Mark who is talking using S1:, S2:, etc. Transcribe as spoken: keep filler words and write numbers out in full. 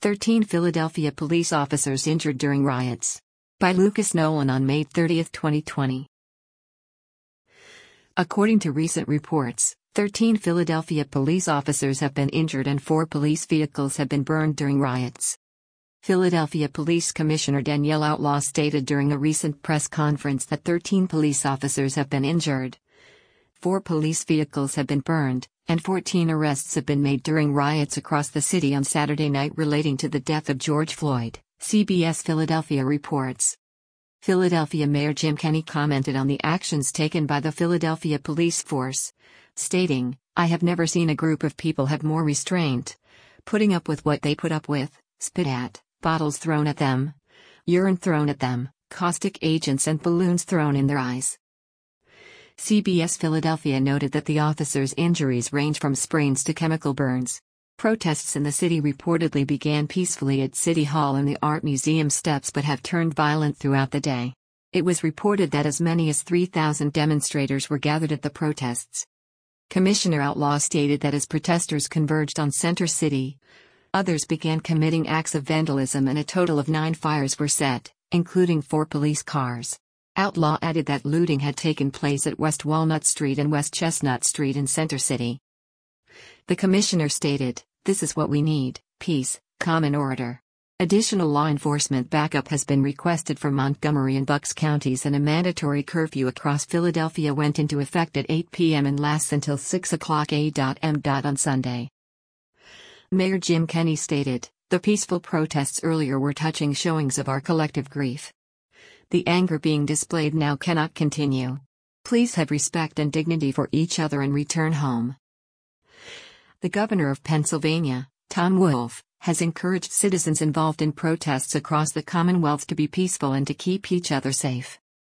S1: thirteen Philadelphia police officers injured during riots. By Lucas Nolan on May thirtieth, twenty twenty. According to recent reports, thirteen Philadelphia police officers have been injured and four police vehicles have been burned during riots. Philadelphia Police Commissioner Danielle Outlaw stated during a recent press conference that thirteen police officers have been injured. Four police vehicles have been burned, and fourteen arrests have been made during riots across the city on Saturday night relating to the death of George Floyd, C B S Philadelphia reports. Philadelphia Mayor Jim Kenney commented on the actions taken by the Philadelphia police force, stating, "I have never seen a group of people have more restraint. Putting up with what they put up with, spit at, bottles thrown at them, urine thrown at them, caustic agents and balloons thrown in their eyes." C B S Philadelphia noted that the officers' injuries range from sprains to chemical burns. Protests in the city reportedly began peacefully at City Hall and the Art Museum steps but have turned violent throughout the day. It was reported that as many as three thousand demonstrators were gathered at the protests. Commissioner Outlaw stated that as protesters converged on Center City, others began committing acts of vandalism and a total of nine fires were set, including four police cars. Outlaw added that looting had taken place at West Walnut Street and West Chestnut Street in Center City. The commissioner stated, "This is what we need, peace, calm and order." Additional law enforcement backup has been requested for Montgomery and Bucks counties, and a mandatory curfew across Philadelphia went into effect at eight p m and lasts until six o'clock a m on Sunday. Mayor Jim Kenney stated, "The peaceful protests earlier were touching showings of our collective grief. The anger being displayed now cannot continue. Please have respect and dignity for each other and return home." The governor of Pennsylvania, Tom Wolf, has encouraged citizens involved in protests across the Commonwealth to be peaceful and to keep each other safe.